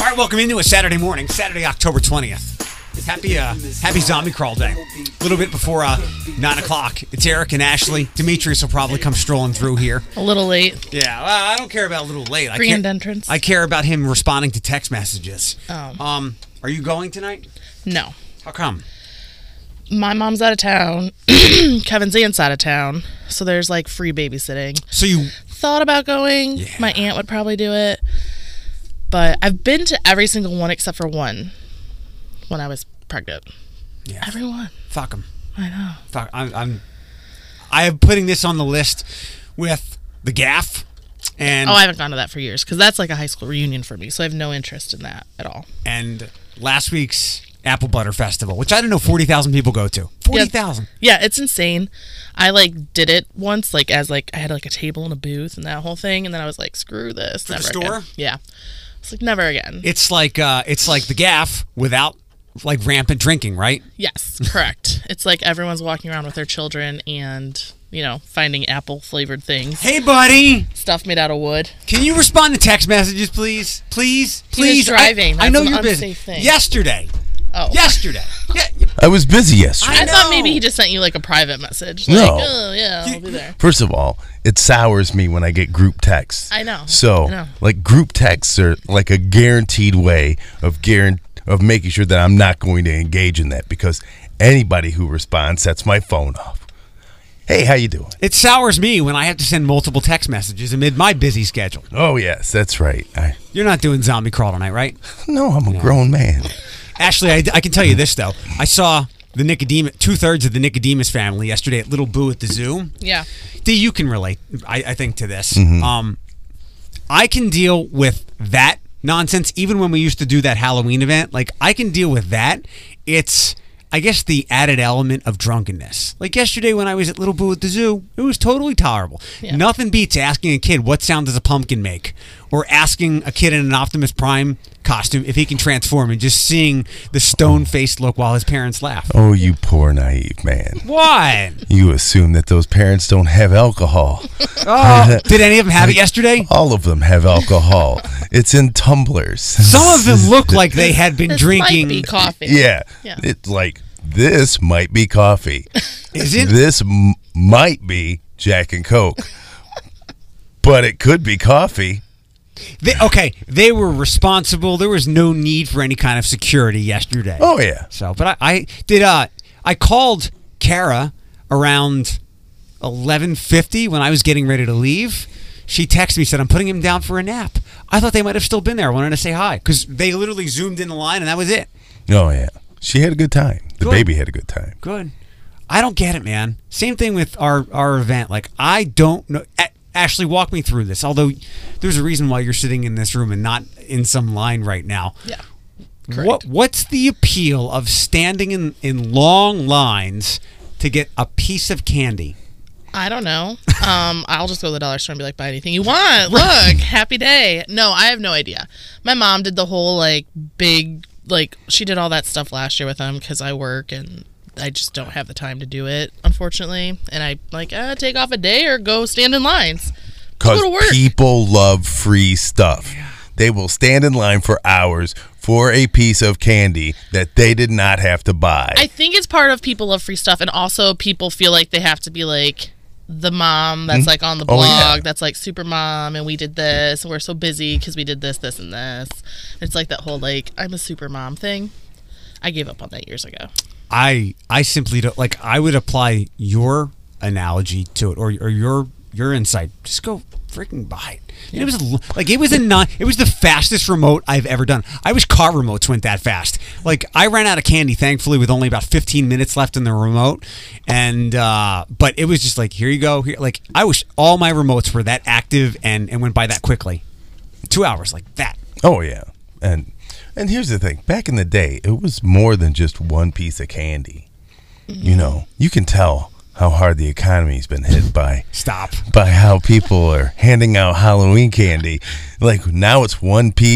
All right, welcome into a Saturday morning, Saturday, October 20th. It's happy zombie crawl day. A little bit before 9 o'clock. It's Eric and Ashley. Demetrius will probably come strolling through here. A little late. Yeah, well, I don't care about a little late. Grand entrance. I care about him responding to text messages. Oh. Are you going tonight? No. How come? My mom's out of town. Kevin's aunt's out of town. So there's like free babysitting. So you thought about going. Yeah. My aunt would probably do it. But I've been to every single one except for one when I was pregnant. Yeah. Everyone. Fuck them. I know. Fuck. I am putting this on the list with the Gaff. And I haven't gone to that for years because that's like a high school reunion for me. So I have no interest in that at all. And last week's Apple Butter Festival, which I don't know 40,000 people go to. 40,000. Yeah, it's insane. I did it once, I had a table and a booth and that whole thing, and then I was like, screw this. For the never store? again. Yeah. It's like never again. It's like the Gaff without rampant drinking, right? Yes, correct. It's like everyone's walking around with their children and, finding apple flavored things. Hey, buddy. Stuff made out of wood. Can you respond to text messages, please? Please? He was driving. I know That's an you're busy. unsafe thing. Yesterday. Oh. Yesterday. Yeah. I was busy yesterday. I thought maybe he just sent you a private message. No. Oh, yeah, I'll be there. First of all, it sours me when I get group texts. I know. So, I know. Group texts are like a guaranteed way of making sure that I'm not going to engage in that because anybody who responds sets my phone off. Hey, how you doing? It sours me when I have to send multiple text messages amid my busy schedule. Oh, yes, that's right. You're not doing zombie crawl tonight, right? No, I'm a grown man. Ashley, I can tell you this, though. I saw the two-thirds of the Nicodemus family yesterday at Little Boo at the zoo. Yeah. D, you can relate, I think, to this. Mm-hmm. I can deal with that nonsense even when we used to do that Halloween event. I can deal with that. It's, I guess, the added element of drunkenness. Yesterday when I was at Little Boo at the zoo, it was totally tolerable. Yeah. Nothing beats asking a kid what sound does a pumpkin make, or asking a kid in an Optimus Prime costume if he can transform, and just seeing the stone-faced look while his parents laugh. Oh, you poor naive man. What? You assume that those parents don't have alcohol. Oh, did any of them have it yesterday? All of them have alcohol. It's in tumblers. Some of them look like they had been This drinking. might be coffee. Yeah. Yeah. It's this might be coffee. Is it? This might be Jack and Coke. But it could be coffee. They were responsible. There was no need for any kind of security yesterday. Oh, yeah. So, but I did. I called Kara around 11:50 when I was getting ready to leave. She texted me, said, "I'm putting him down for a nap." I thought they might have still been there. I wanted to say hi because they literally zoomed in the line and that was it. Oh, yeah. She had a good time. The Good. baby had a good time. Good. I don't get it, man. Same thing with our event. I don't know. Ashley, walk me through this. Although there's a reason why you're sitting in this room and not in some line right now. Yeah. Correct. What's the appeal of standing in long lines to get a piece of candy? I don't know. I'll just go to the dollar store and be like, buy anything you want. Look, happy day. No, I have no idea. My mom did the whole big, she did all that stuff last year with them because I work and I just don't have the time to do it, unfortunately. And I take off a day or go stand in lines. Because Go to work. people love free stuff. Yeah. They will stand in line for hours for a piece of candy that they did not have to buy. I think it's part of people love free stuff, and also people feel like they have to be the mom that's on the blog that's super mom, and we did this, and we're so busy because we did this, this, and this. It's that whole I'm a super mom thing. I gave up on that years ago. I simply don't I would apply your analogy to it or your insight. Just go freaking buy it. And it was it was the fastest remote I've ever done. I wish car remotes went that fast. I ran out of candy, thankfully, with only about 15 minutes left in the remote, and but it was just here you go. Here, I wish all my remotes were that active and went by that quickly. 2 hours like that. Oh yeah, and here's the thing. Back in the day, it was more than just one piece of candy. Mm-hmm. You can tell how hard the economy's been hit by how people are handing out Halloween candy. Now it's one piece,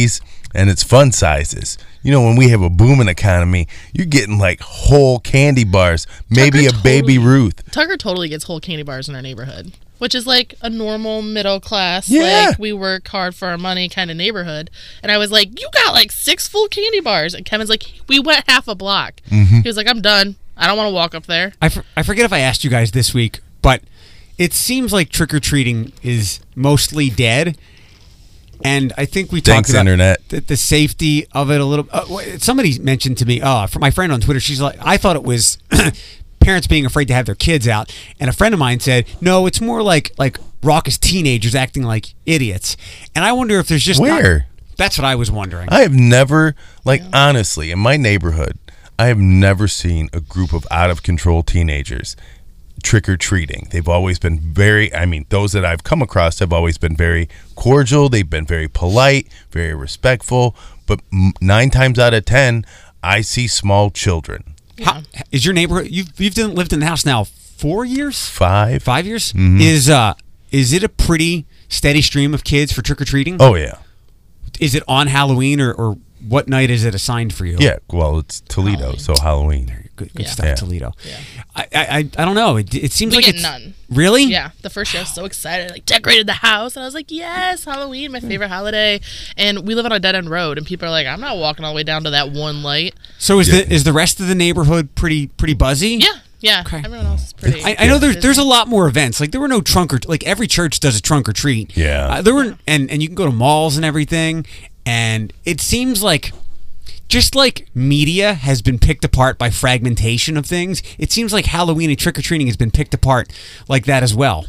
and it's fun sizes. You know, when we have a booming economy, you're getting like whole candy bars, maybe Tucker a Baby Ruth. Tucker totally gets whole candy bars in our neighborhood, which is like a normal middle class, Yeah. like we work hard for our money kind of neighborhood. And I was like, you got like 6 full candy bars. And Kevin's like, we went half a block. He was like, I'm done. I don't want to walk up there. I forget if I asked you guys this week, but it seems like trick-or-treating is mostly dead. And I think we talked Thanks, about Internet. the safety of it a little. Somebody mentioned to me, from my friend on Twitter, she's like, I thought it was parents being afraid to have their kids out, and a friend of mine said, no, it's more like raucous teenagers acting like idiots. And I wonder if there's just Where? That's what I was wondering. I have never, honestly, in my neighborhood, I have never seen a group of out of control teenagers trick-or-treating. They've always been those that I've come across have always been very cordial. They've been very polite, very respectful. But 9 times out of 10, I see small children. How, is your neighborhood? You've lived in the house now 4 years, 5 years. Mm-hmm. Is it a pretty steady stream of kids for trick-or-treating? Oh, yeah. Is it on Halloween or what night is it assigned for you? Yeah, well, it's Toledo, so Halloween. Good Yeah. stuff, Yeah. Toledo. Yeah. I don't know. It seems We like get it's none. Really? Yeah, the first year I was so excited. Like, decorated the house, and I was like, yes, Halloween, my favorite holiday. And we live on a dead-end road, and people are like, I'm not walking all the way down to that one light. So is the rest of the neighborhood pretty buzzy? Yeah, Okay. everyone else is pretty. I know there's busy. a lot more events. Like there were no like every church does a trunk or treat. Yeah. There were and you can go to malls and everything, and it seems like just like media has been picked apart by fragmentation of things, it seems like Halloween and trick-or-treating has been picked apart like that as well.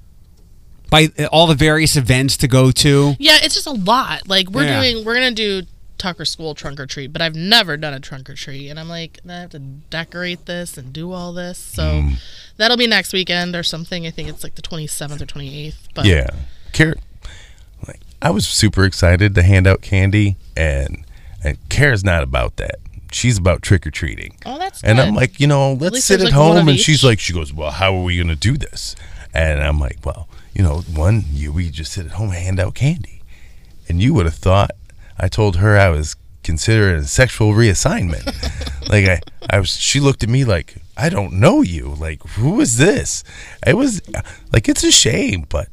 By all the various events to go to. Yeah, it's just a lot. Like we're Yeah. gonna do Tucker School trunk or treat, but I've never done a trunk or treat, and I'm like, I have to decorate this and do all this. So that'll be next weekend or something. I think it's like the 27th or 28th. But Yeah. I was super excited to hand out candy, and Kara's not about that. She's about trick-or-treating. Oh, that's good. And I'm like, let's least sit there's, at like, one home. of And each. she goes, well, how are we going to do this? And I'm like, well, one year we just sit at home and hand out candy. And you would have thought I told her I was considering a sexual reassignment. She looked at me like, I don't know you. Like, who is this? It was like, it's a shame, but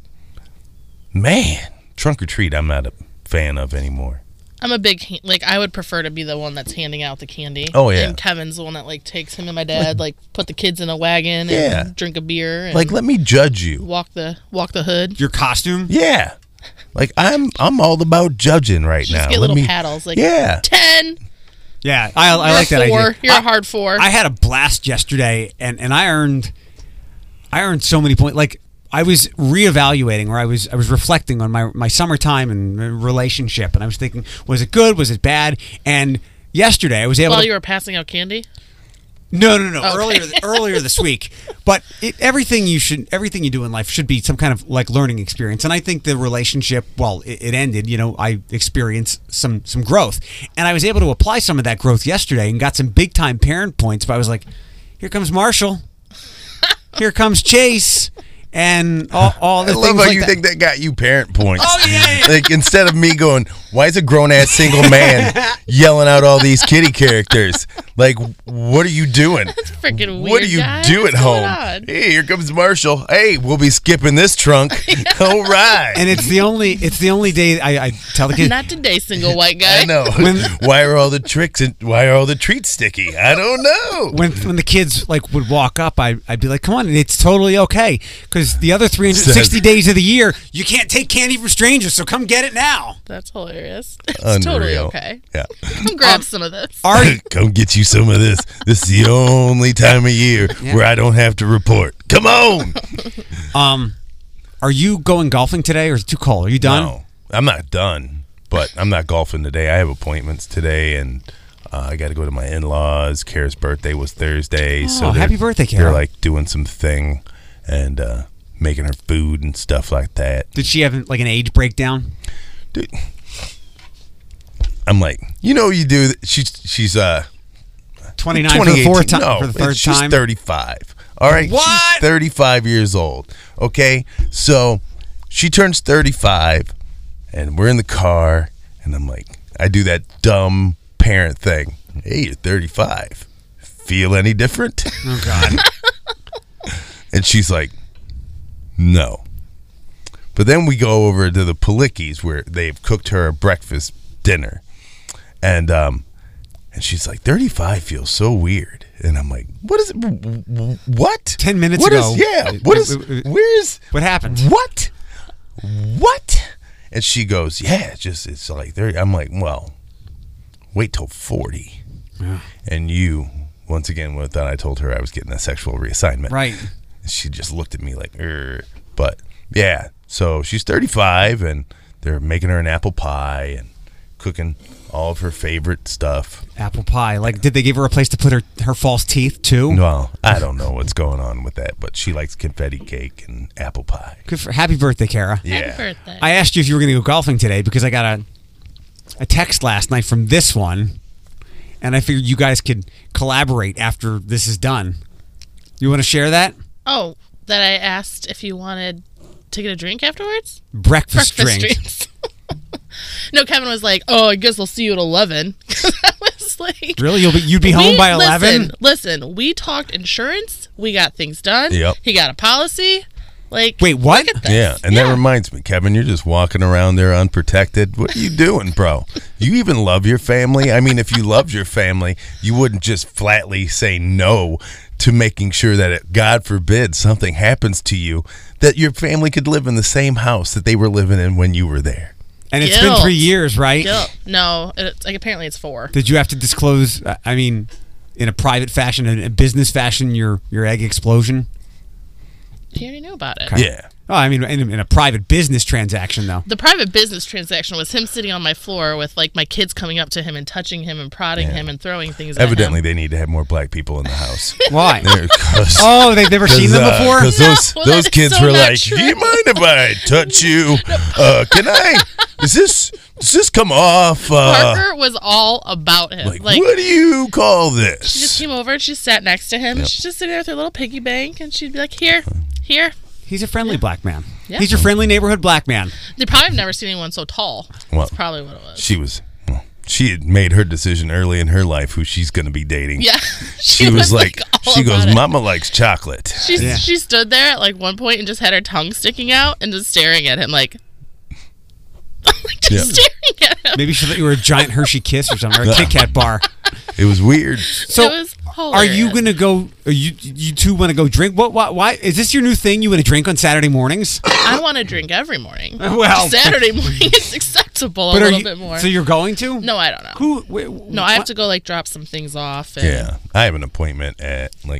man, trunk or treat, I'm not a fan of anymore. I'm a big I would prefer to be the one that's handing out the candy. Oh, yeah. And Kevin's the one that takes him and my dad put the kids in a wagon Yeah. and drink a beer and Like, let me judge you. walk the hood. Your costume? Yeah. Like, I'm all about judging right now. Just get little paddles like Yeah. 10. Yeah, I like that You're a 4. idea. You're a hard 4. I had a blast yesterday, and I earned so many points. Like I was reevaluating, or I was reflecting on my summertime and relationship, and I was thinking, was it good? Was it bad? And yesterday I was able. While to, you were passing out candy. no, Okay. earlier this week. But everything you do in life should be some kind of like learning experience. And I think the relationship, well, it ended. I experienced some growth, and I was able to apply some of that growth yesterday and got some big time parent points. But I was like, here comes Marshall, here comes Chase. And all the I things love how like you that. think that got you parent points. Oh, yeah. Like, instead of me going, why is a grown-ass single man yelling out all these kitty characters? Like, what are you doing? It's freaking weird. What do you guys. do at What's going home? on? Hey, here comes Marshall. Hey, we'll be skipping this trunk. All right. And it's the only day I tell the kids. Not today, single white guy. I know. Why are all the tricks and why are all the treats sticky? I don't know. When the kids would walk up, I'd be like, "Come on, it's totally okay." Because the other 360 days of the year, you can't take candy from strangers. So come get it now. That's hilarious. It's totally Unreal. okay. Yeah. Come grab some of this. Come get you some of this. This is the only time of year where I don't have to report. Come on. Are you going golfing today, or is it too cold? Are you done? No, I'm not done, but I'm not golfing today. I have appointments today, and I got to go to my in-laws. Kara's birthday was Thursday. So happy birthday, Kara. They're like doing some thing and making her food and stuff like that. Did she have like an age breakdown? Dude, I'm like, you do. She's 29 for the 2018. for the third she's time. 35. All right, What? she's 35 years old. Okay, so she turns 35, and we're in the car, and I'm like, I do that dumb parent thing. Hey, you're 35. Feel any different? Oh God. And she's like, no. But then we go over to the Palickis where they've cooked her a breakfast dinner. And she's like, 35 feels so weird. And I'm like, what is it? What? 10 minutes What ago. What happened? What? And she goes, yeah, it's like 30. I'm like, well, wait till 40. Yeah. And you, once again, would have thought I told her I was getting a sexual reassignment. Right. And she just looked at me like, but yeah. So she's 35 and they're making her an apple pie and cooking all of her favorite stuff. Apple pie. Like, did they give her a place to put her false teeth too? Well, I don't know what's going on with that, but she likes confetti cake and apple pie. Good for happy birthday, Kara. Yeah. Happy birthday. I asked you if you were going to go golfing today because I got a text last night from this one, and I figured you guys could collaborate after this is done. You want to share that? Oh, that I asked if you wanted to get a drink afterwards? Breakfast drink. drinks. No, Kevin was like, "Oh, I guess I'll see you at 11." I was like, Really? You'd be home by 11? Listen, we talked insurance. We got things done. Yep. He got a policy. Like, Wait, what? look at this. Yeah, and that reminds me, Kevin, you're just walking around there unprotected. What are you doing, bro? You even love your family? I mean, if you loved your family, you wouldn't just flatly say no to making sure that, God forbid, something happens to you, that your family could live in the same house that they were living in when you were there. And it's been Guilt. 3 years, right? No, it's like apparently it's 4. Did you have to disclose, I mean, in a private fashion, in a business fashion, your egg explosion? He already knew about it. Okay. Yeah. Oh, I mean, in a private business transaction, though. The private business transaction was him sitting on my floor with like my kids coming up to him and touching him and prodding him and throwing things Evidently, at him. they need to have more black people in the house. Why? Because Oh, they've never seen them before? Because No, those that is kids so were not like, true. do you mind if I touch you? Can I? Does this come off? Parker was all about him. Like, Like, what do you call she just this? came over and she sat next to him. Yep. She's just sitting there with her little piggy bank, and she'd be like, "Here." He's a friendly black man. Yeah. He's your friendly neighborhood black man. They probably have never seen anyone so tall. Well, That's probably what it was. She had made her decision early in her life who she's going to be dating. Yeah, She was like, all she goes, about it. Mama likes chocolate. She stood there at like one point and just had her tongue sticking out and just staring at him like just staring at him. Maybe she thought you were a giant Hershey Kiss or something, or a Kit Kat bar. It was weird. So, It was are you hilarious. going to go, you two want to go drink? Why? Is this your new thing? You want to drink on Saturday mornings? I want to drink every morning. Well- Saturday morning is acceptable But a are little you, bit more. So you're going to? No, I don't know. No, I have to go like drop some things off. And Yeah. I have an appointment at like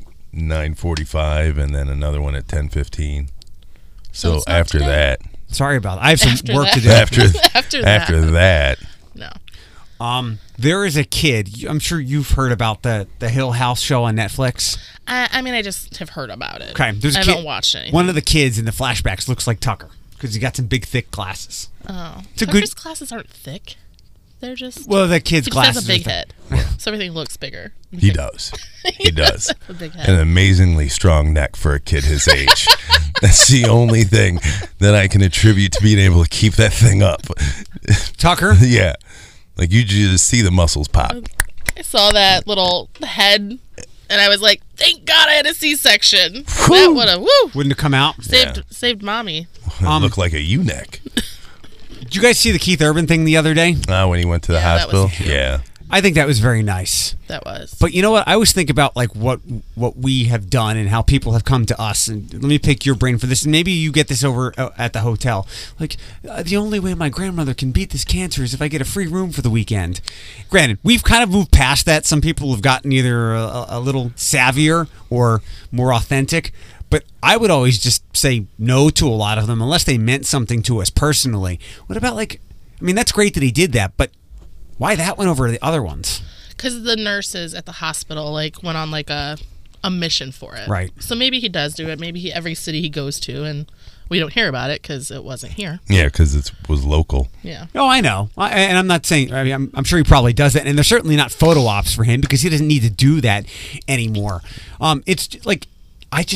9:45 and then another one at 10:15. So it's not after today. that, Sorry about that. I have some After work that. to do. After that. that, No. There is a kid. I'm sure you've heard about the Hill House show on Netflix. I mean, I just have heard about it. Okay, there's a I kid. haven't watched anything. One of the kids in the flashbacks looks like Tucker because he got some big, thick glasses. Oh. It's a Tucker's good- glasses aren't thick. They're just. Well, the kid's he just glasses has a big are thick. head. So everything looks bigger. he does. He does. A big head. An amazingly strong neck for a kid his age. That's the only thing that I can attribute to being able to keep that thing up. Tucker? Yeah. Like you just see the muscles pop. I saw that little head, and I was like, "Thank God I had a C-section. That would have Wouldn't have come out. saved mommy." It looked like a U-neck. Did you guys see the Keith Urban thing the other day? When he went to the Yeah, that hospital. was- Yeah. I think that was very nice. That was. But you know what? I always think about like what we have done and how people have come to us. And let me pick your brain for this. And maybe you get this over at the hotel. Like the only way my grandmother can beat this cancer is if I get a free room for the weekend. Granted, we've kind of moved past that. Some people have gotten either a little savvier or more authentic. But I would always just say no to a lot of them unless they meant something to us personally. What about I mean, that's great that he did that, but why that one over the other ones? Because the nurses at the hospital went on a mission for it. Right. So maybe he does do it. Maybe every city he goes to, and we don't hear about it because it wasn't here. Yeah, because it was local. Yeah. Oh, I know. And I'm not saying, I mean, I'm sure he probably does that. And they're certainly not photo ops for him because he doesn't need to do that anymore. It's like,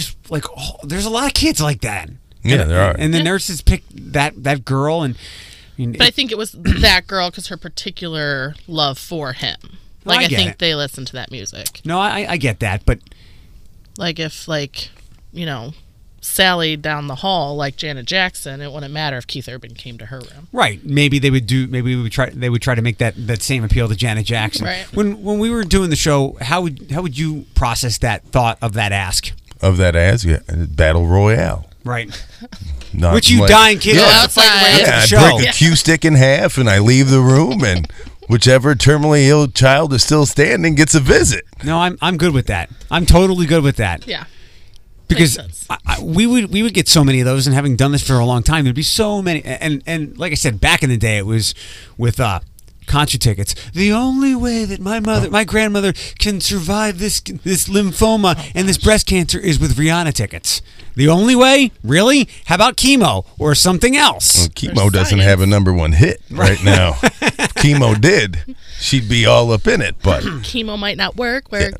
there's a lot of kids like that. Yeah, there are. And the nurses picked that girl and, mean, But I think it was that girl because her particular love for him. Well, Like, I I get think it. they listen to that music. no, I get that, but Like, if, like, you know, Sally down the hall, like Janet Jackson, it wouldn't matter if Keith Urban came to her room. right, maybe they would try to make that same appeal to Janet Jackson. Right. When we were doing the show, how would you process that thought of that ask? Of that as battle royale. Right. Not Which you like- dying kid Yeah. wants to fight away Outside. after Yeah, the I show. break a cue stick in half and I leave the room, and whichever terminally ill child is still standing gets a visit. No, I'm good with that. I'm totally good with that. Yeah. Because Makes sense. we would get so many of those, and having done this for a long time, there'd be so many. And like I said, back in the day, it was with concert tickets. The only way that my grandmother can survive this lymphoma and this breast cancer is with Rihanna tickets. The only way, really? How about chemo or something else? Well, chemo There's doesn't science. have a #1 hit right now. If chemo did, she'd be all up in it. But Chemo might not work. Work.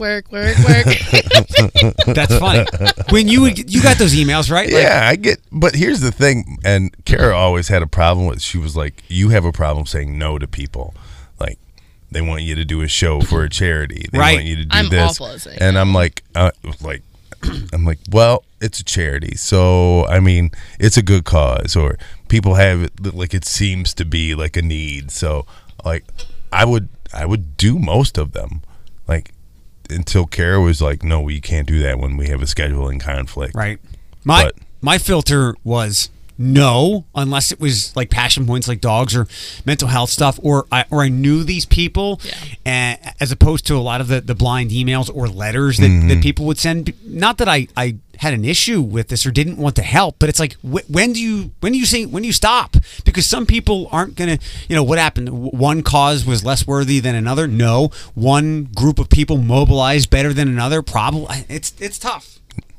That's funny. When you got those emails, right? Like, yeah, I get. But here's the thing, and Kara always had a problem with. She was like, "You have a problem saying no to people. Like, they want you to do a show for a charity. They Right. want you to do I'm this." awful at saying and I'm like, I'm like, well, it's a charity, so I mean, it's a good cause, or people have it like it seems to be like a need. So, like, I would do most of them, like, until Kara was like, no, we can't do that when we have a scheduling conflict. Right. But- My filter was no, unless it was like passion points like dogs or mental health stuff, or I knew these people, and as opposed to a lot of the blind emails or letters that people would send. Not that I had an issue with this or didn't want to help, but it's like when do you stop? Because some people aren't gonna, what happened? One cause was less worthy than another. No, one group of people mobilized better than another. Probably it's tough.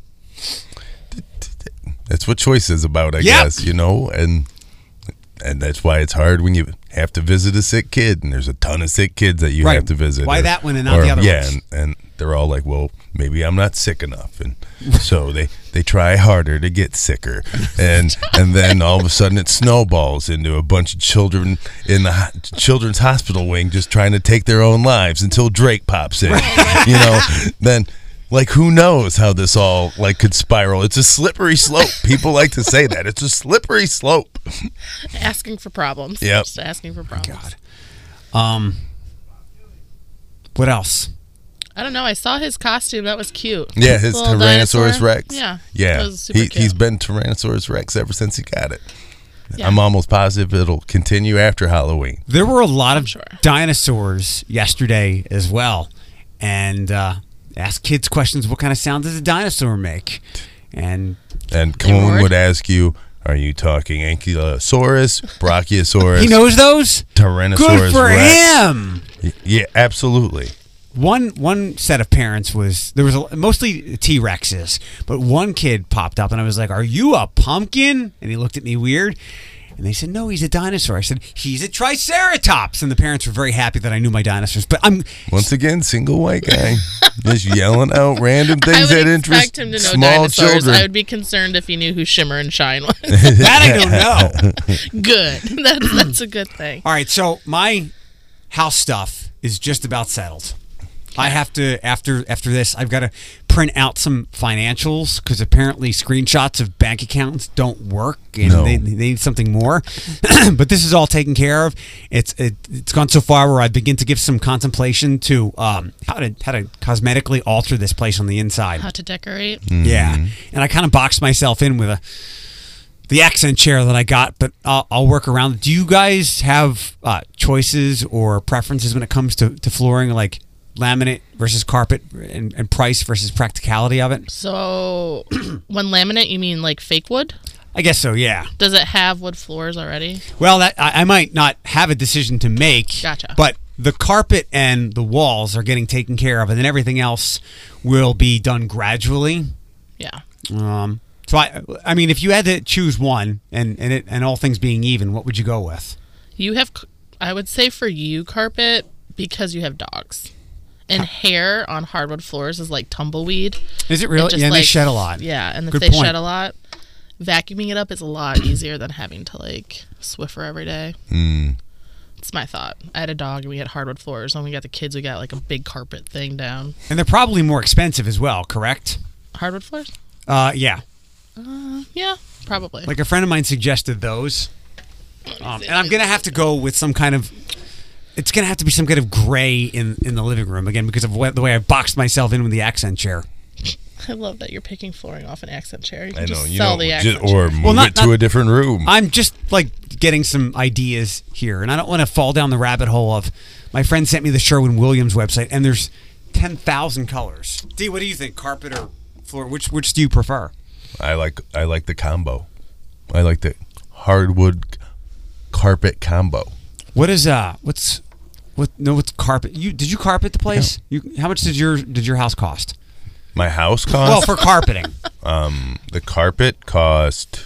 That's what choice is about, I guess, and that's why it's hard when you have to visit a sick kid, and there's a ton of sick kids that you Right. have to visit. Why that one and not the other Yeah, ones? and they're all like, well, maybe I'm not sick enough, and so they try harder to get sicker, and then all of a sudden it snowballs into a bunch of children in the children's hospital wing just trying to take their own lives until Drake pops in, then. Like, who knows how this all could spiral? It's a slippery slope. People like to say that. It's a slippery slope. Asking for problems. Yep. Just asking for problems. God. What else? I don't know. I saw his costume. That was cute. Yeah, his Little Tyrannosaurus dinosaur. Rex. Yeah. Yeah. That was super cute. He's been Tyrannosaurus Rex ever since he got it. Yeah. I'm almost positive it'll continue after Halloween. There were a lot of sure. dinosaurs yesterday as well, and ask kids questions. What kind of sound does a dinosaur make? And And They Coon roared. would ask you, are you talking Ankylosaurus, Brachiosaurus, he knows those. Tyrannosaurus Good for Rex? him. Yeah, absolutely. One set of parents mostly T-Rexes, but one kid popped up and I was like, "Are you a pumpkin?" And he looked at me weird. And they said, "No, he's a dinosaur." I said, "He's a Triceratops." And the parents were very happy that I knew my dinosaurs. But I'm Once again, single white guy just yelling out random I things would that interest expect him to know small dinosaurs. children. I would be concerned if he knew who Shimmer and Shine was. that I don't know. Good. That's a good thing. All right, so my house stuff is just about settled. I have to after this. I've got to print out some financials because apparently screenshots of bank accounts don't work, and No. they need something more. But this is all taken care of. It's gone so far where I begin to give some contemplation to how to cosmetically alter this place on the inside. How to decorate. Yeah, and I kind of boxed myself in with the accent chair that I got, but I'll work around it. Do you guys have choices or preferences when it comes to flooring, like laminate versus carpet, and price versus practicality of it? So, when laminate, you mean like fake wood? I guess so, yeah. Does it have wood floors already? Well, that I might not have a decision to make. Gotcha. But the carpet and the walls are getting taken care of, and then everything else will be done gradually. Yeah. So I mean, if you had to choose one, and all things being even, what would you go with? You have, I would say for you, carpet, because you have dogs. And hair on hardwood floors is like tumbleweed. Is it really? It just, Yeah, and they like, shed a lot. Yeah, and if Good they point. shed a lot, vacuuming it up is a lot easier than having to like Swiffer every day. It's my thought. I had a dog and we had hardwood floors. When we got the kids, we got like a big carpet thing down. And they're probably more expensive as well, correct? Hardwood floors? Yeah. Yeah, probably. Like a friend of mine suggested those. And I'm going to have to go with some kind of... It's going to have to be some kind of gray in the living room, again, because of the way I boxed myself in with the accent chair. I love that you're picking flooring off an accent chair. You I can know, just you sell know, the accent chair. or move it to a different room. I'm just like getting some ideas here, and I don't want to fall down the rabbit hole of. My friend sent me the Sherwin-Williams website, and there's 10,000 colors. D, what do you think, carpet or floor? Which do you prefer? I like the combo. I like the hardwood carpet combo. What's carpet? Did you carpet the place? How much did your house cost? My house cost. Well, for carpeting. The carpet cost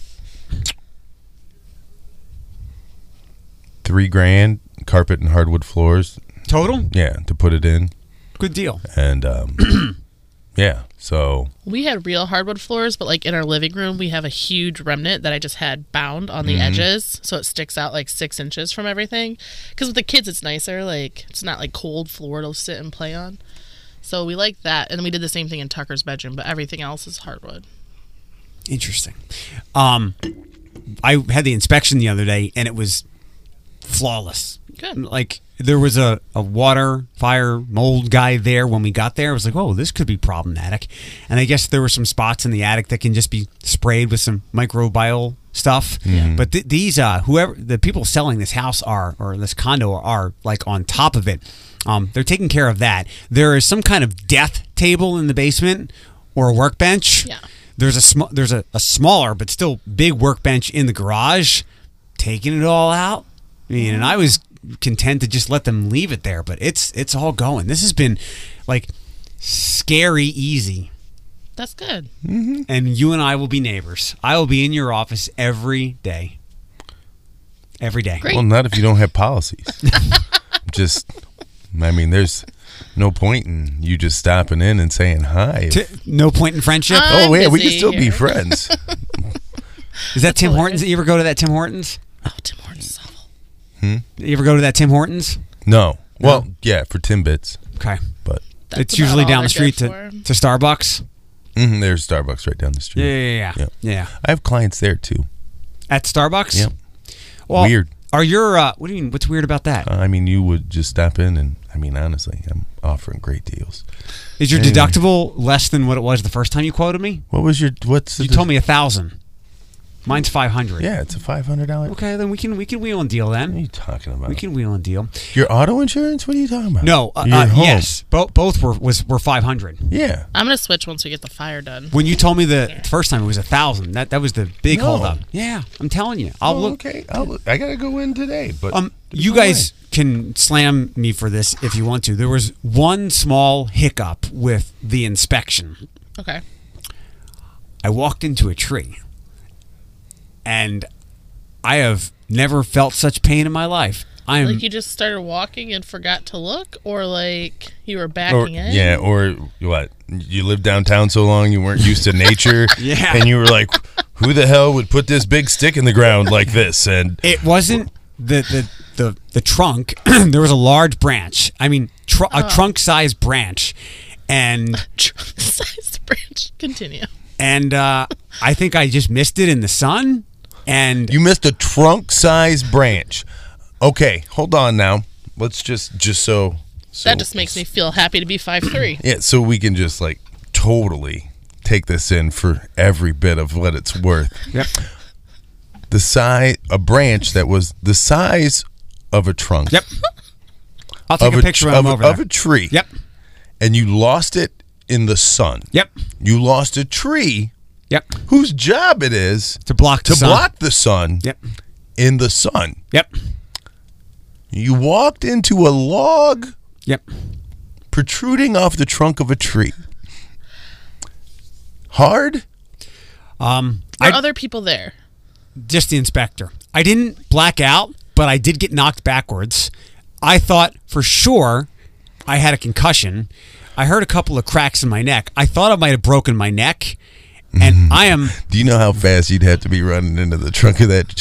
$3,000. Carpet and hardwood floors. Total? Yeah, to put it in. Good deal. And yeah, so We had real hardwood floors, but like in our living room, we have a huge remnant that I just had bound on the edges, so it sticks out like 6 inches from everything. Because with the kids, it's nicer. Like it's not like cold floor to sit and play on. So we like that, and then we did the same thing in Tucker's bedroom, but everything else is hardwood. Interesting. I had the inspection the other day, and it was flawless. Good. Like there was a water, fire, mold guy there when we got there. I was like, oh, this could be problematic. And I guess there were some spots in the attic that can just be sprayed with some microbial stuff. But these, whoever the people selling this house or this condo are like on top of it. They're taking care of that. There is some kind of death table in the basement or a workbench. Yeah. There's a smaller but still big workbench in the garage. Taking it all out. I mean, and I was content to just let them leave it there, but it's all going. This has been like scary easy. That's good. And you and I will be neighbors. I will be in your office every day. Every day. Great. well, not if you don't have policies. I mean, there's no point in you just stopping in and saying hi. No point in friendship. I'm Yeah, we can busy still be here. friends. Is that Tim hilarious. Hortons? You ever go to that Tim Hortons? Oh, Tim Hortons is awful. You ever go to that Tim Hortons? No. Well, yeah, for Timbits, Okay. but That's It's about usually all down they're the street good to for. Starbucks. there's Starbucks right down the street. Yeah. Yeah. I have clients there too. At Starbucks? Yep. Well, Weird. Are your what do you mean? What's weird about that? I mean, you would just stop in, and I mean, honestly, I'm offering great deals. Is your anyway. deductible less than what it was the first time you quoted me? What's the? You told me 1,000. Mine's 500. Yeah, it's a $500. Okay, then we can wheel and deal What are then. you talking about? We can wheel and deal. Your auto insurance? What are you talking about? No, Your home. yes, both were 500. Yeah. I'm gonna switch once we get the fire done. When you told me the first time it was 1,000. That was the big No. holdup. Yeah, I'm telling you. I'll look. Okay. I gotta go in today, but You guys can slam me for this if you want to. There was one small hiccup with the inspection. Okay. I walked into a tree, and I have never felt such pain in my life. I'm Like you just started walking and forgot to look, or like you were Or, backing in. yeah, or what? You lived downtown so long you weren't used to nature, Yeah. and you were like, "Who the hell would put this big stick in the ground like this?" And It wasn't the trunk. There was a large branch. I mean, a trunk-sized branch, and Sized branch. Continue. I think I just missed it in the sun. And you missed a trunk-sized branch. Okay, hold on now. Let's just so That just makes me feel happy to be 5'3". Yeah, so we can just like totally take this in for every bit of what it's worth. Yep. A branch that was the size of a trunk. Yep. I'll take a picture of a tree. Yep. And you lost it in the sun. Yep. You lost a tree. Yep. Whose job it is To block the sun. block the sun. Yep. In the sun. Yep. You walked into a log. Yep. Protruding off the trunk of a tree. Hard? Are other people there? Just the inspector. I didn't black out, but I did get knocked backwards. I thought for sure I had a concussion. I heard a couple of cracks in my neck. I thought I might have broken my neck. And I am. Do you know how fast you'd have to be running into the trunk of that?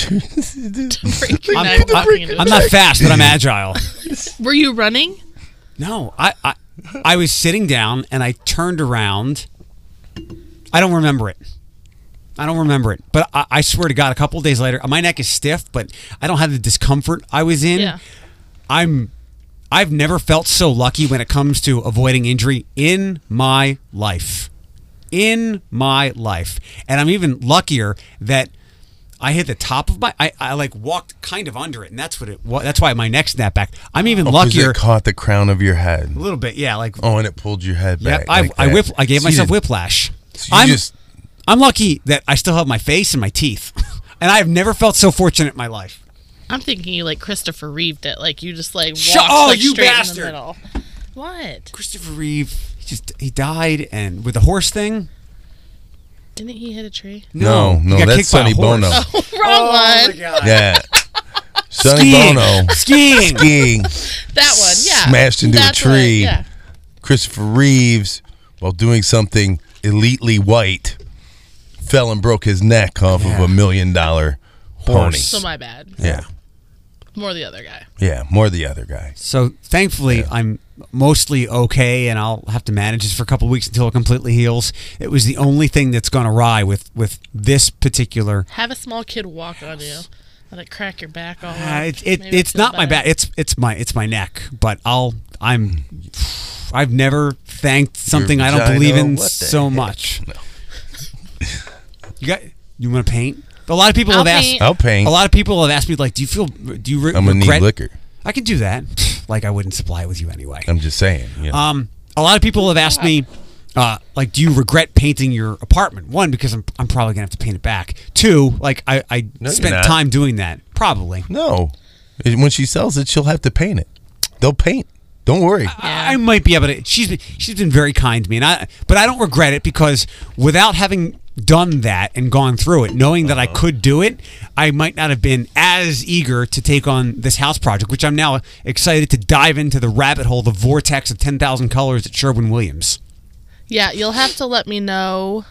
I'm not fast, but I'm agile. Were you running? No, I was sitting down and I turned around. I don't remember it. But I swear to God, a couple of days later, my neck is stiff, but I don't have the discomfort I was in. Yeah. I've never felt so lucky when it comes to avoiding injury in my life. And I'm even luckier that I hit the top of I like walked kind of under it, and that's why my neck snapped back. I'm even luckier. It caught the crown of your head. A little bit, yeah. Like and it pulled your head back. Yeah, I gave myself whiplash. I'm lucky that I still have my face and my teeth, and I have never felt so fortunate in my life. I'm thinking you like Christopher Reeved it, like you just like walked you straight bastard. in the middle. What? Christopher Reeve, he died, and with the horse thing. Didn't he hit a tree? No, he got that's kicked by a Sonny horse. Bono. Oh, wrong one. My God. Yeah, Sonny Bono skiing. That one, yeah. Smashed into a tree. Yeah. Christopher Reeves, while doing something elitely white, fell and broke his neck off of a $1 million pony. So my bad. Yeah. More the other guy. Yeah, more the other guy. So thankfully, I'm mostly okay, and I'll have to manage this for a couple of weeks until it completely heals. It was the only thing that's gone awry with this particular. Have a small kid walk on you. Let it crack your back all up. It's not my back. It's my neck. But I've never thanked something I don't believe in so much. No. You want to paint? A lot of people have asked. I'll paint. A lot of people have asked me, like, do you I'm gonna need regret liquor. I can do that. Like, I wouldn't supply it with you anyway. I'm just saying. You know. A lot of people have asked me, like, do you regret painting your apartment? One, because I'm probably gonna have to paint it back. Two, like I No, spent time doing that. Probably. No. When she sells it, she'll have to paint it. They'll paint. Don't worry. I might be able to. She's been very kind to me, but I don't regret it because without having done that and gone through it, knowing that I could do it, I might not have been as eager to take on this house project, which I'm now excited to dive into the rabbit hole, the vortex of 10,000 colors at Sherwin-Williams. Yeah, you'll have to let me know,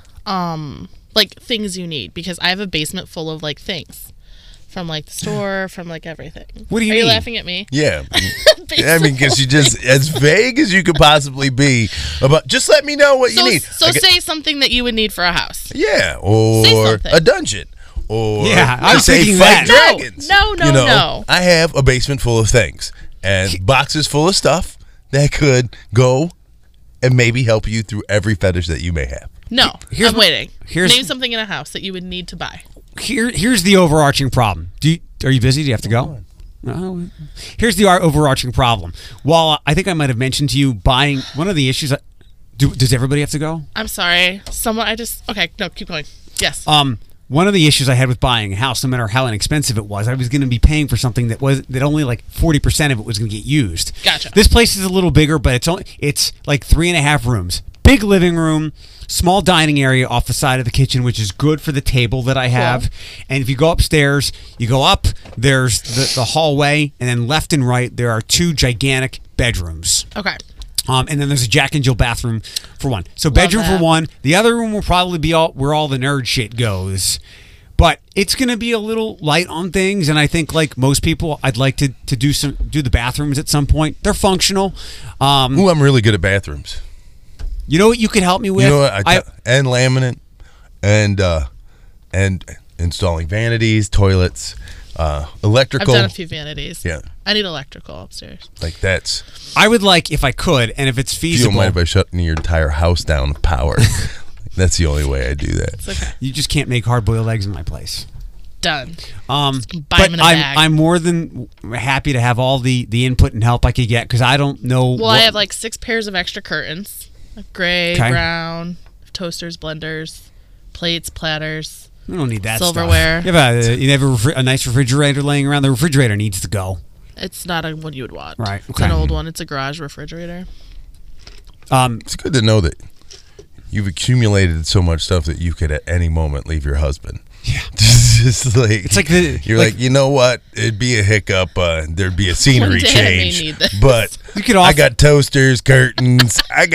like things you need because I have a basement full of like things. From like the store, from like everything. What do you mean? mean? Are you laughing at me? Yeah. I mean, because you just, as vague as you could possibly be about, just let me know what you need. So say something that you would need for a house. Yeah. Or a dungeon. Or I was say thinking fight that. dragons. No. I have a basement full of things and boxes full of stuff that could go and maybe help you through every fetish that you may have. No, I'm waiting. Here's- Name something in a house that you would need to buy. Here's the overarching problem. Are you busy? Do you have to go? No. Here's the overarching problem. While I think I might have mentioned to you buying one of the issues. Does everybody have to go? I'm sorry. Okay, no, keep going. Yes. One of the issues I had with buying a house, no matter how inexpensive it was, I was going to be paying for something that only like 40% of it was going to get used. Gotcha. This place is a little bigger, but it's like 3.5 rooms. Big living room, small dining area off the side of the kitchen, which is good for the table that I have. Cool. And if you go upstairs, you go up, there's the hallway, and then left and right, there are 2 gigantic bedrooms. Okay. And then there's a Jack and Jill bathroom for one. So bedroom for one. The other room will probably be where all the nerd shit goes. But it's going to be a little light on things, and I think, like most people, I'd like to do the bathrooms at some point. They're functional. I'm really good at bathrooms. You know what you could help me with? You know what? And laminate, and installing vanities, toilets, electrical. I've done a few vanities. Yeah. I need electrical upstairs. Like that's. I would like, if I could, and if it's feasible. You don't mind if I shutting your entire house down with power? That's the only way I do that. It's okay. You just can't make hard-boiled eggs in my place. Done. Buy them in a bag. I'm more than happy to have all the input and help I could get because I don't know. Well, I have like 6 pairs of extra curtains. Gray, brown, toasters, blenders, plates, platters. We don't need that silverware. Stuff. You have a nice refrigerator laying around. The refrigerator needs to go. It's not a one you would want. Right. Okay. It's an old one. It's a garage refrigerator. It's good to know that you've accumulated so much stuff that you could at any moment leave your husband. Yeah. Just like it's like you're like, you know what? It'd be a hiccup. There'd be a scenery One day I may change. need this. But I got toasters, curtains. I got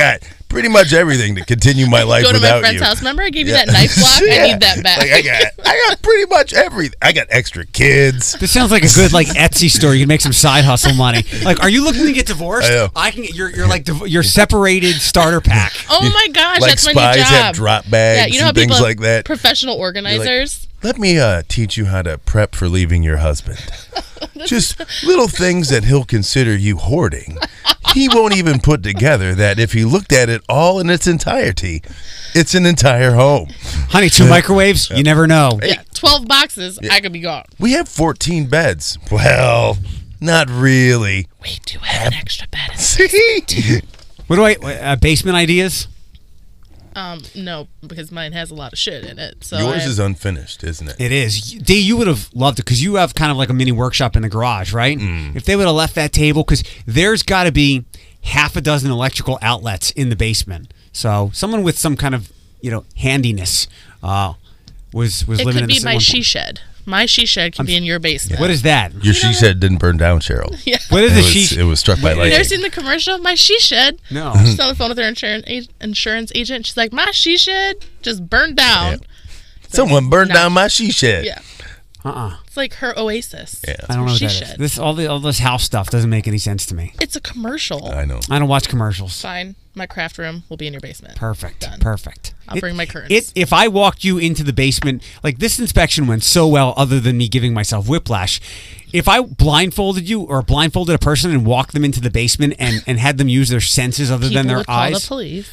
pretty much everything to continue my life Go to without my friend's you. house. Remember, I gave you that knife block. I need that back. Like, I got pretty much everything. I got extra kids. This sounds like a good like Etsy store. You can make some side hustle money. Like, are you looking to get divorced? I know. I can get you're like your separated starter pack. Oh my gosh, Like that's my new spies job. have drop bags Yeah, you know how and things people like that. professional organizers. Let me teach you how to prep for leaving your husband. Just little things that he'll consider you hoarding. He won't even put together that if he looked at it all in its entirety, it's an entire home. Honey, 2 microwaves. You never know. Yeah, 12 boxes. I could be gone. We have 14 beds. Well, not really. We do have an extra bed. See? What do I basement ideas? No, because mine has a lot of shit in it. So Yours is unfinished, isn't it? It is. D, you would have loved it because you have kind of like a mini workshop in the garage, right? If they would have left that table, because there's got to be half a dozen electrical outlets in the basement. So someone with some kind of handiness was It living could in be this my at one she point. shed. My she shed can be in your basement. What is that? Your she shed didn't burn down, Cheryl. Yeah. What is It was struck by You never lightning. seen the commercial? My she shed. No. She's on the phone with her insurance agent. She's like, my she shed just burned down. Someone burned No. down my she shed. Yeah. Uh-uh. It's like her oasis. Yeah. I don't know what She that shed. is. All this house stuff doesn't make any sense to me. It's a commercial. I know. I don't watch commercials. Fine. My craft room will be in your basement. Perfect. Done. Perfect. I'll bring my curtains. If I walked you into the basement, like this inspection went so well, other than me giving myself whiplash. If I blindfolded you or blindfolded a person and walked them into the basement and had them use their senses other People than their would call the eyes, police.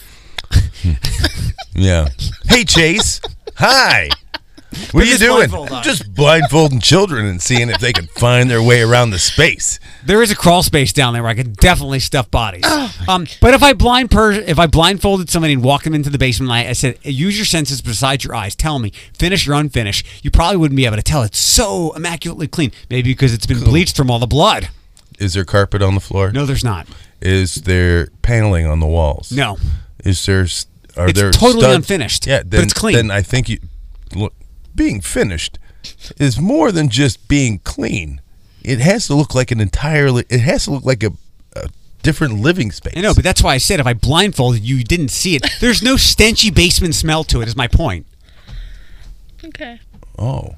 Yeah. Hey, Chase. Hi. What are you this doing? blindfold on. Just blindfolding children and seeing if they can find their way around the space. there is a crawl space down there where I could definitely stuff bodies. Oh, But if I blindfolded somebody and walked them into the basement, and I said, use your senses besides your eyes. Tell me, finish or unfinished. You probably wouldn't be able to tell. It's so immaculately clean. Maybe because it's been bleached from all the blood. Is there carpet on the floor? No, there's not. Is there paneling on the walls? No. Is there? Are It's there totally studs? unfinished, Yeah, but then, it's clean. Then I think look, being finished is more than just being clean. It has to look like a different living space. I know, but that's why I said if I blindfolded you, you didn't see it. There's no stenchy basement smell to it, is my point. Okay. Oh.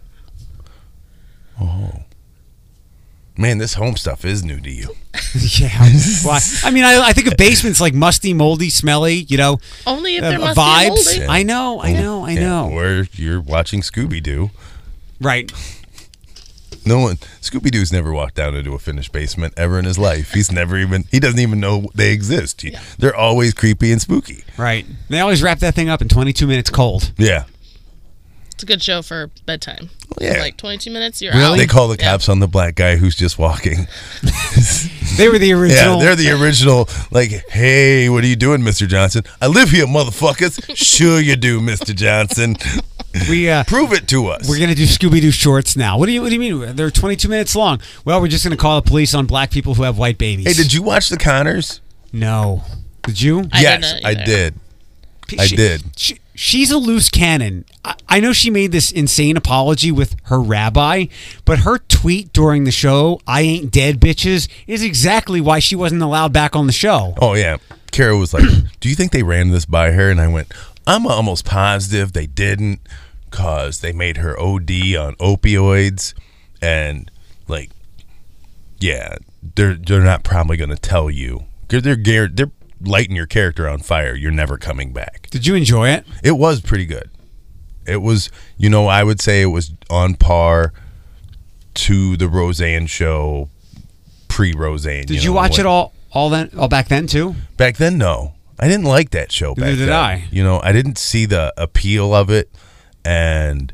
Man, this home stuff is new to you. Yeah. Well, I mean, I think of basements like musty, moldy, smelly, Only if they're musty vibes. and moldy. I know. Yeah, or you're watching Scooby-Doo. Right. No one, Scooby-Doo's never walked down into a finished basement ever in his life. He doesn't even know they exist. They're always creepy and spooky. Right. They always wrap that thing up in 22 minutes cold. Yeah. It's a good show for bedtime. Yeah. Like 22 minutes, you're Really? out. They call the cops on the black guy who's just walking. They were the Yeah, original. they're the original, like, hey, what are you doing, Mr. Johnson? I live here, motherfuckers. Sure you do, Mr. Johnson. Prove it to us. We're gonna do Scooby-Doo shorts now. What do you mean? They're 22 minutes long. Well, we're just gonna call the police on black people who have white babies. Hey, did you watch The Connors? No. Did you? I Yes, didn't I either. did. I did. She's a loose cannon. I know she made this insane apology with her rabbi, but her tweet during the show, "I ain't dead, bitches," is exactly why she wasn't allowed back on the show. Oh, yeah. Kara was like, do you think they ran this by her? And I went, I'm almost positive they didn't, because they made her OD on opioids. And, like, yeah, they're not probably going to tell you. They're lighting your character on fire. You're never coming back. Did you enjoy it? It was pretty good. It was, I would say it was on par to the Roseanne show, pre-Roseanne. Did you watch it all back then too? Back then, no. I didn't like that show back Neither did then. I. I didn't see the appeal of it, and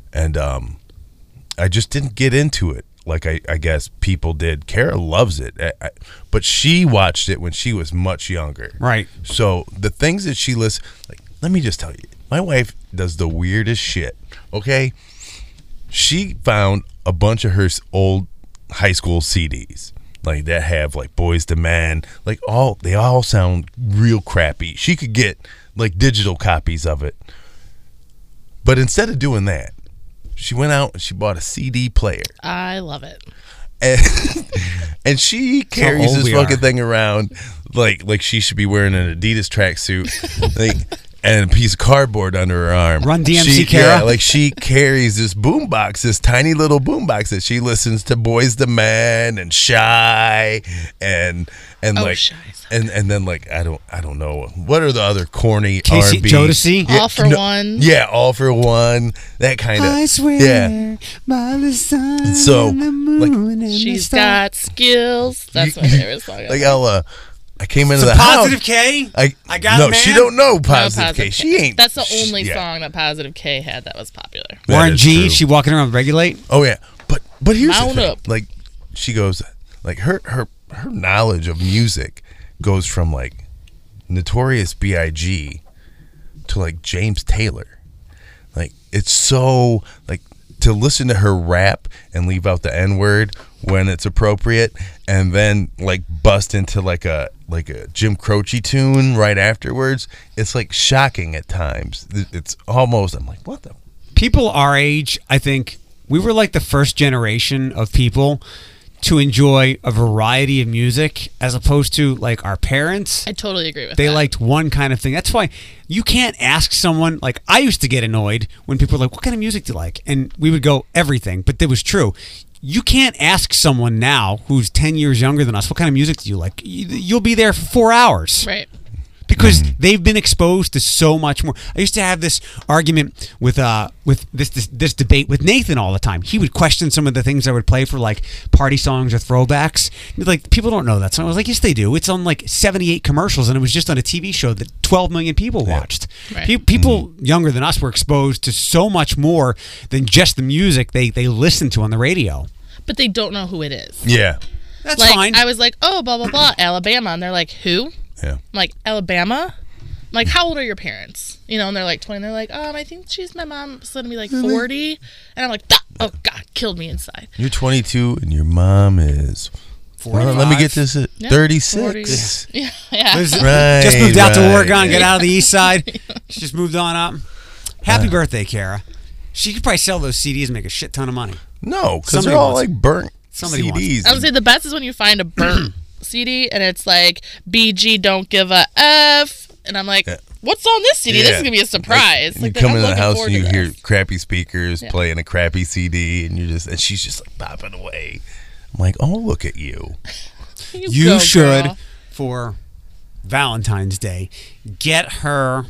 I just didn't get into it like I guess people did. Kara loves it, but she watched it when she was much younger. Right. So the things that she lists, like, let me just tell you, my wife does the weirdest shit, okay? She found a bunch of her old high school CDs, like, that have, like, Boys to Men, like, they all sound real crappy. She could get, like, digital copies of it. But instead of doing that, she went out and she bought a CD player. I love it. and, and she carries old this we fucking are. thing around like she should be wearing an Adidas tracksuit, like, and a piece of cardboard under her arm. Run DMC, She- Kara. Yeah, like she carries this boombox, this tiny little boombox that she listens to Boys the Men and Shy and Oh, like Shy. and then like I don't know what are the other corny Casey R&B. Jodeci? All for One. Yeah, All for One. That kind of. I swear Yeah. by the sun So, and the moon and She's the got skills. That's my favorite song. Like I came into stars. the Positive house. K. I got no, it, man. she don't know No, Positive K. She ain't. That's the only yeah. song that Positive K had that was popular. That Warren is G. true. She walking around with Regulate. Oh yeah, but here's Mount the thing. up. Like she goes, like her knowledge of music goes from like Notorious B.I.G. to like James Taylor. Like it's so like to listen to her rap and leave out the N-word when it's appropriate, and then like bust into like a Jim Croce tune right afterwards. It's like shocking at times. It's almost I'm like, what the. People our age, I think, we were like the first generation of people to enjoy a variety of music as opposed to like our parents. I totally agree with They that. liked one kind of thing. That's why you can't ask someone, like I used to get annoyed when people were like, what kind of music do you like? And we would go, everything. But it was true. You can't ask someone now who's 10 years younger than us, what kind of music do you like? You'll be there for 4 hours. Right. Because they've been exposed to so much more. I used to have this argument with this debate with Nathan all the time. He would question some of the things I would play for like party songs or throwbacks. He'd be like, people don't know that song. I was like, yes, they do. It's on like 78 commercials, and it was just on a TV show that 12 million people watched. Right. People younger than us were exposed to so much more than just the music they listened to on the radio. But they don't know who it is. Yeah. That's Like fine. I was like, oh, blah blah blah, Alabama, and they're like, who? Yeah. I'm like, Alabama? I'm like, how old are your parents? You know, and they're like 20. And they're like, I think my mom's going to be like 40. And I'm like, oh, God, killed me inside. You're 22 and your mom is. Well, let me get this at Yeah, 36. 40. Yeah. Right. Just moved out to right. Oregon, get out of the east side. She just moved on up. Happy birthday, Kara. She could probably sell those CDs and make a shit ton of money. No, because Somebody they're all wants like burnt Somebody CDs. I would say the best is when you find a burnt CD and it's like, BG don't give a F. And I'm like, what's on this CD? This is going to be a surprise. You Like, come I'm into the looking house forward and you to hear this. crappy speakers Yeah. playing a crappy CD, and she's just like popping away. I'm like, oh, look at you. You go, should, girl. for Valentine's Day, get her,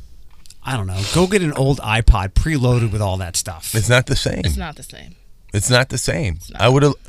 I don't know, go get an old iPod preloaded with all that stuff. It's not the same. It's not the same. It's not the same. not. I would have,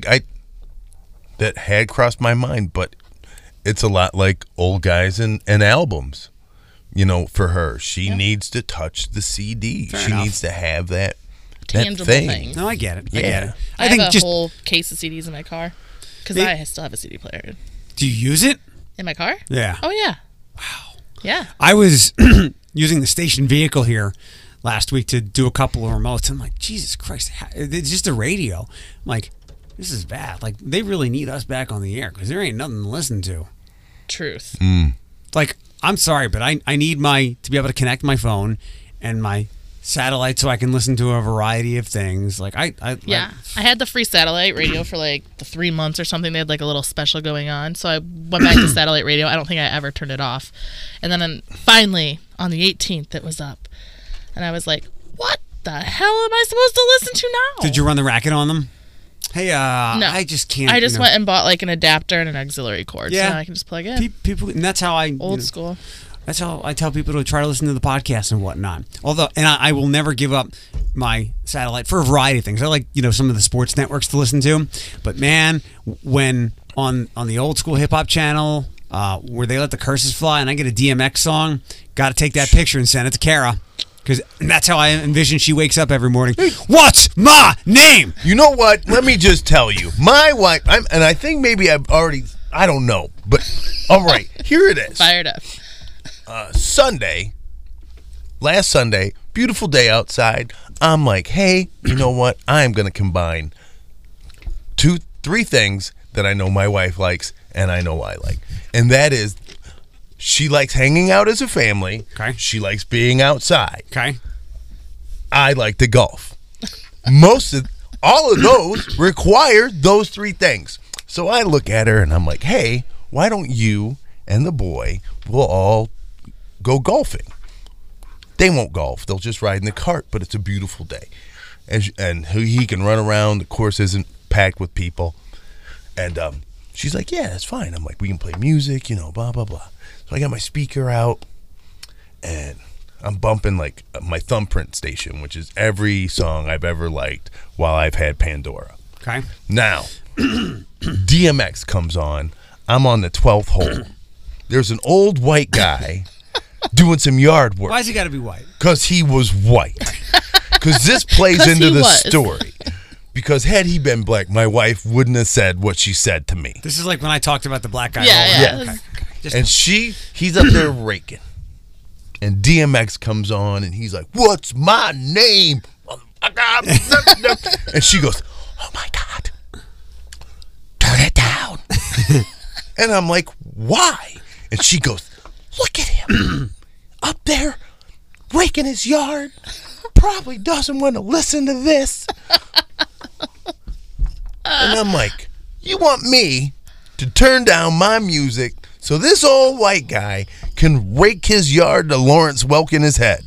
that had crossed my mind, but it's a lot like old guys and albums. You know, for her, she needs to touch the CD. Fair she enough. needs to have that Tangible thing. thing. No, I get it. I Yeah. get it. I think have a just, whole case of CDs in my car because It- I still have a CD player do you use it? in my car. Yeah. Oh yeah. Wow. Yeah. I was using the station vehicle here last week to do a couple of remotes. I'm like, Jesus Christ, it's just a radio. I'm like, this is bad. Like, they really need us back on the air because there ain't nothing to listen to. Truth. Like, I'm sorry, but I need to be able to connect my phone and my satellite so I can listen to a variety of things. Like, Yeah. I had the free satellite radio for like the 3 months or something. They had like a little special going on. So I went back to satellite radio. I don't think I ever turned it off. And then finally on the 18th it was up. And I was like, what the hell am I supposed to listen to now? Did you run the racket on them? Hey, No. I just can't. I just you know. went and bought like an adapter and an auxiliary cord. Yeah. So now I can just plug in. People, and that's how I Old school. That's how I tell people to try to listen to the podcast and whatnot. Although, and I will never give up my satellite for a variety of things. I like, some of the sports networks to listen to. But man, when on the old school hip hop channel, where they let the curses fly, and I get a DMX song, got to take that picture and send it to Kara. Because that's how I envision she wakes up every morning. What's my name? You know what? Let me just tell you. My wife, and I think maybe I've already, I don't know. But, all right, here it is. Fired up. Last Sunday, beautiful day outside. I'm like, hey, you know what? I'm going to combine 3 things that I know my wife likes and I know I like. And that is, she likes hanging out as a family. Okay. She likes being outside. Okay. I like to golf. all of those require those 3 things. So I look at her and I'm like, hey, why don't you and the boy will all go golfing? They won't golf. They'll just ride in the cart, but it's a beautiful day. And he can run around. The course isn't packed with people. And she's like, yeah, that's fine. I'm like, we can play music, blah, blah, blah. So I got my speaker out, and I'm bumping like my Thumbprint station, which is every song I've ever liked while I've had Pandora. Okay. Now, DMX comes on. I'm on the 12th hole. There's an old white guy doing some yard work. Why's he got to be white? Because he was white. Because this plays 'Cause into he the was. story. Because had he been black, my wife wouldn't have said what she said to me. This is like when I talked about the black guy. Yeah, earlier. yeah. Okay. Just- And he's up there raking. And DMX comes on and he's like, what's my name? And she goes, oh my God, turn it down. And I'm like, why? And she goes, look at him up there raking his yard. Probably doesn't want to listen to this. And I'm like, you want me to turn down my music so this old white guy can rake his yard to Lawrence Welk in his head?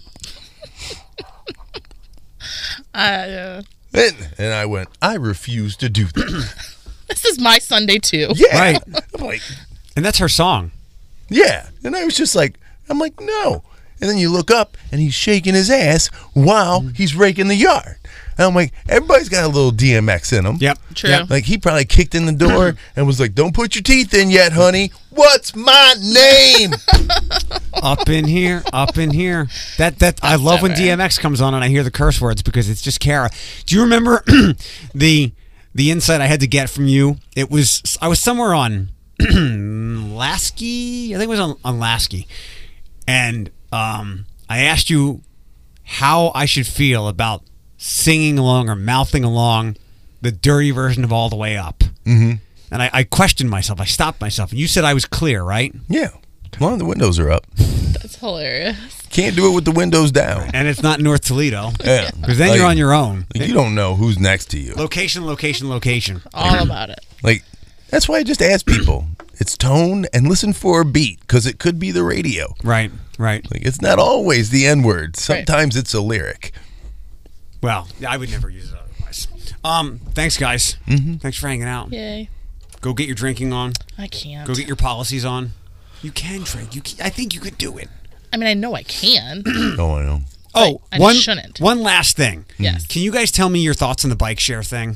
And I went, I refuse to do that. This is my Sunday too. Yeah. Right. I'm like, and that's her song. yeah. And I was just like, I'm like, no. And then you look up and he's shaking his ass while he's raking the yard. And I'm like, everybody's got a little DMX in them. Yep. True. Yep. Like he probably kicked in the door and was like, don't put your teeth in yet, honey. What's my name? Up in here, up in here. That I love when never. DMX comes on and I hear the curse words because it's just Kara. Do you remember the insight I had to get from you? I was somewhere on Lasky. I think it was on Lasky, and I asked you how I should feel about singing along or mouthing along the dirty version of All the Way Up. Mm-hmm. And I questioned myself. I stopped myself. And you said I was clear, right? Yeah. As long as the windows are up. That's hilarious. Can't do it with the windows down. And it's not North Toledo. Yeah. Because then Like, you're on your own. You don't know who's next to you. Location, location, location. All about it. Like, that's why I just ask people. It's tone and listen for a beat because it could be the radio. Right, right. Like, it's not always the N word. Sometimes it's a lyric. Well, I would never use it otherwise. Thanks, guys. Thanks for hanging out. Yay. Go get your drinking on. I can't. Go get your policies on. You can drink. I think you could do it. I mean, I know I can. Oh, I know. Oh, I just shouldn't. One last thing. Yes. Can you guys tell me your thoughts on the bike share thing?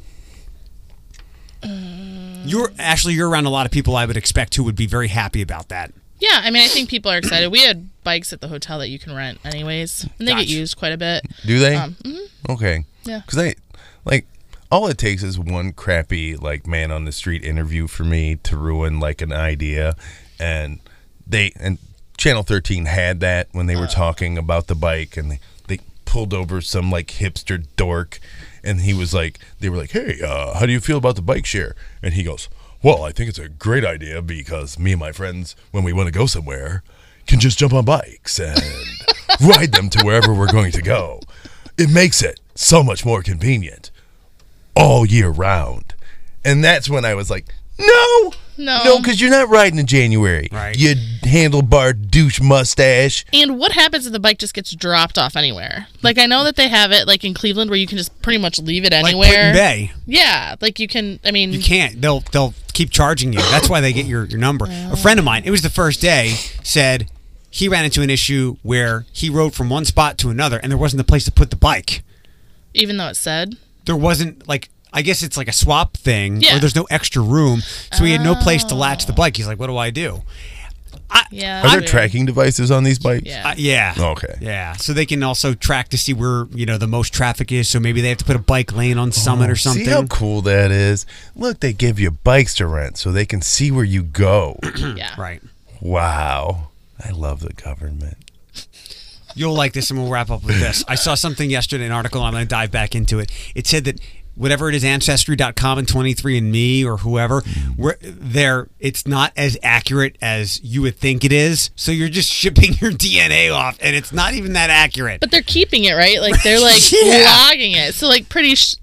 You're around a lot of people I would expect who would be very happy about that. Yeah, I mean, I think people are excited. We had bikes at the hotel that you can rent anyways, and they Gotcha. get used quite a bit. Do they? Mhm. Okay. Yeah. Because all it takes is one crappy, like, man on the street interview for me to ruin, like, an idea. And Channel 13 had that when they were talking about the bike, and they pulled over some, like, hipster dork, and he was like, they were like, hey, how do you feel about the bike share? And he goes, well, I think it's a great idea because me and my friends, when we want to go somewhere, can just jump on bikes and ride them to wherever we're going to go. It makes it so much more convenient all year round. And that's when I was like, no, because you're not riding in January. Right. You handlebar douche mustache. And what happens if the bike just gets dropped off anywhere? Like, I know that they have it, like, in Cleveland where you can just pretty much leave it Like anywhere. Put-in Bay. Yeah, like, you can, I mean... You can't. They'll keep charging you. That's why they get your number. A friend of mine, it was the first day, said he ran into an issue where he rode from one spot to another and there wasn't a place to put the bike. Even though it said... There wasn't, like, I guess it's like a swap thing, Yeah. or there's no extra room, so he had no place to latch the bike. He's like, what do I do? Yeah, Are that's there weird. tracking devices on these bikes? Yeah. Yeah. Okay. Yeah. So they can also track to see where, the most traffic is. So maybe they have to put a bike lane on Summit or something. See how cool that is? Look, they give you bikes to rent so they can see where you go. Yeah. Right. Wow. I love the government. You'll like this, and we'll wrap up with this. I saw something yesterday, an article, I'm going to dive back into it. It said that whatever it is, Ancestry.com and 23andMe or whoever, it's not as accurate as you would think it is. So you're just shipping your DNA off, and it's not even that accurate. But they're keeping it, right? Like, they're, like, Yeah. logging it. So, like, pretty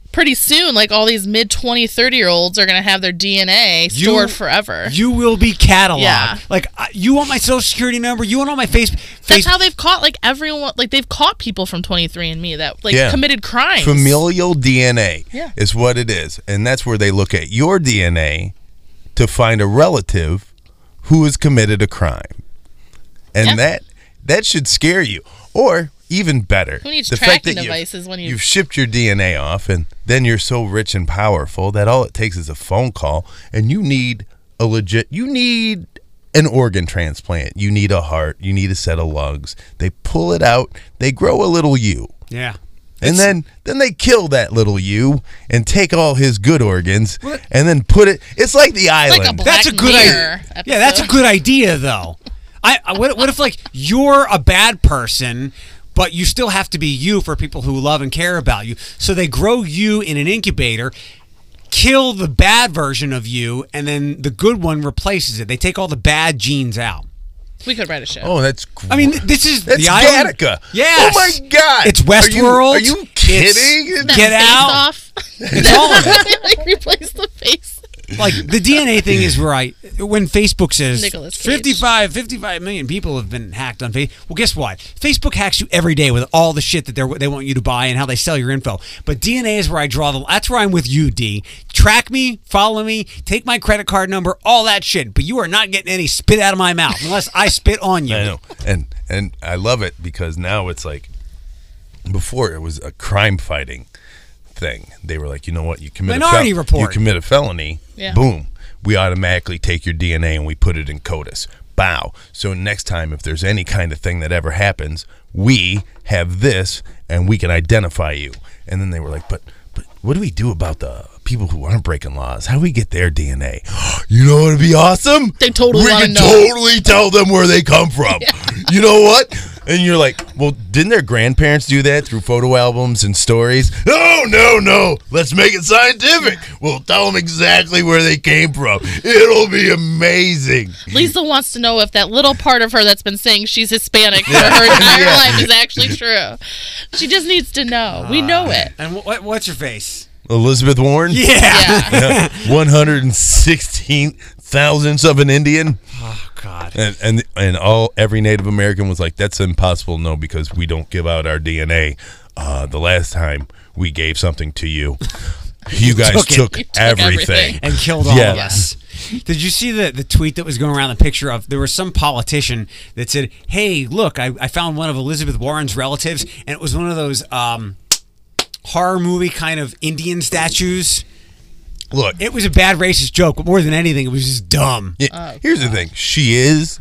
pretty soon, like all these mid 20, 30-year-olds are going to have their DNA stored forever. You will be cataloged. Yeah. Like, you want my social security number? You want all my That's how they've caught like everyone. Like they've caught people from 23andMe that like committed crimes. Familial DNA Yeah. is what it is, and that's where they look at your DNA to find a relative who has committed a crime, and that should scare you. Or even better, Who needs the tracking fact that devices when you've shipped your DNA off, and then you're so rich and powerful that all it takes is a phone call, and you need an organ transplant. You need a heart. You need a set of lungs. They pull it out. They grow a little you. Yeah. And then they kill that little you and take all his good organs and then put it. It's like the island. like a That's a good Mirror idea. episode. Yeah, that's a good idea, though. What if like you're a bad person, but you still have to be you for people who love and care about you? So they grow you in an incubator, kill the bad version of you, and then the good one replaces it. They take all the bad genes out. We could write a show. Oh, that's great. I mean, this is That's the island. Gattaca. Yes. Oh my God. It's Westworld. Are you kidding? That Get face out. off. It's all of it. Like replace the face. Like the DNA thing is where when Facebook says Nicolas Cage. 55 million people have been hacked on Facebook. Well, guess what? Facebook hacks you every day with all the shit that they want you to buy and how they sell your info. But DNA is where I draw the. That's where I'm with you, D. Track me, follow me, take my credit card number, all that shit. But you are not getting any spit out of my mouth unless I spit on you. I know, and I love it because now it's like before it was a crime fighting thing. They were like, you know what, you commit Minority you Report. commit a felony, Yeah. boom, we automatically take your DNA and we put it in CODIS. Bow. So next time, if there's any kind of thing that ever happens, we have this and we can identify you. And then they were like, but what do we do about the people who aren't breaking laws? How do we get their DNA? You know what would be awesome? They totally We wanna can know. totally tell them where they come from. You know what? And you're like, well, didn't their grandparents do that through photo albums and stories? No. Let's make it scientific. We'll tell them exactly where they came from. It'll be amazing. Lisa wants to know if that little part of her that's been saying she's Hispanic for her entire life is actually true. She just needs to know. We know it. And what's your face? Elizabeth Warren? Yeah. Yeah. 116 thousandths of an Indian. Oh God. And every Native American was like, that's impossible. No, because we don't give out our DNA. The last time we gave something to you, you guys took You took everything. everything. And killed all Yeah. of us. Did you see the tweet that was going around, the picture of, there was some politician that said, hey, look, I found one of Elizabeth Warren's relatives, and it was one of those horror movie kind of Indian statues. Look, It was a bad racist joke, but more than anything, it was just dumb. here's the thing. She is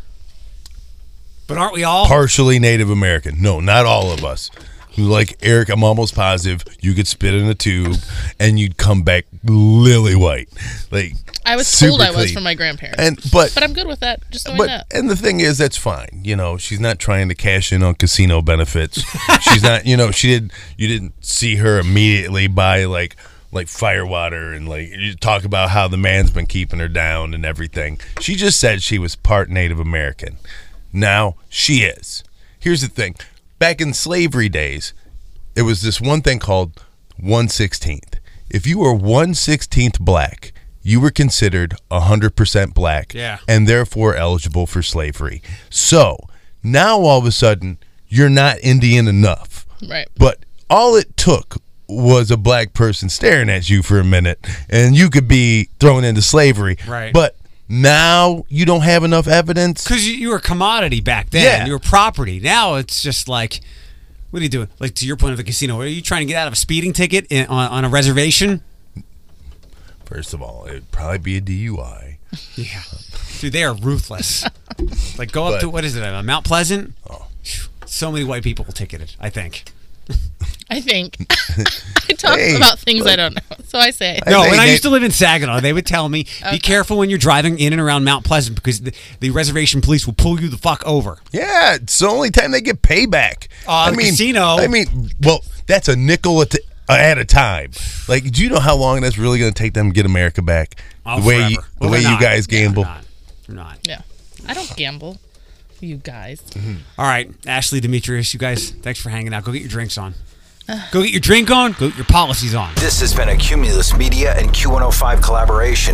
But aren't we all? partially Native American. No, not all of us. Like Eric, I'm almost positive you could spit in a tube and you'd come back lily white. Like I was super told I was clean. from my grandparents. But But I'm good with that. Just knowing But that. and the thing is, that's fine. You know, she's not trying to cash in on casino benefits. She's not. You know, you didn't see her immediately buy like firewater and like you talk about how the man's been keeping her down and everything. She just said she was part Native American. Now she is. Here's the thing. Back in slavery days, it was this one thing called 1/16th. If you were 1/16th black, you were considered 100% black, Yeah. and therefore eligible for slavery. So now all of a sudden, you're not Indian enough. Right. But all it took was a black person staring at you for a minute, and you could be thrown into slavery. Right. But now you don't have enough evidence. Because you were a commodity back then. Yeah. You were property. Now it's just like, what are you doing? Like, to your point of the casino, are you trying to get out of a speeding ticket on a reservation? First of all, it'd probably be a DUI. Yeah. Dude, they are ruthless. Like, go up But- to, what is it, Mount Pleasant? Oh. So many white people will ticketed, I think. I think. I talk Hey, about things but- I don't know. So I say. I No, think when I they- used to live in Saginaw, they would tell me, Okay. be careful when you're driving in and around Mount Pleasant because the reservation police will pull you the fuck over. Yeah, it's the only time they get payback. The casino. I mean, well, that's a nickel at a time. Like, do you know how long that's really going to take them to get America back? Oh, the way forever. you, the Well, way they're you not. guys Yeah, gamble. They're not. Yeah. I don't gamble. You guys. Mm-hmm. All right, Ashley, Demetrius, you guys, thanks for hanging out. Go get your drinks on. Go get your drink on. Go get your policies on. This has been a Cumulus Media and Q105 collaboration.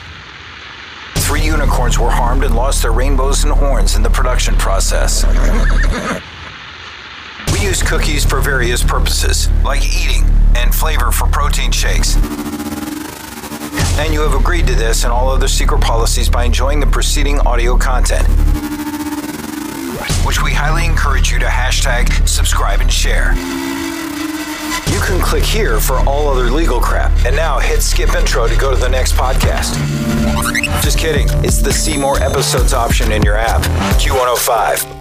3 unicorns were harmed and lost their rainbows and horns in the production process. We use cookies for various purposes, like eating and flavor for protein shakes. And you have agreed to this and all other secret policies by enjoying the preceding audio content, which we highly encourage you to hashtag, subscribe, and share. You can click here for all other legal crap, and now hit skip intro to go to the next podcast. Just kidding, it's the see more episodes option in your app. Q105.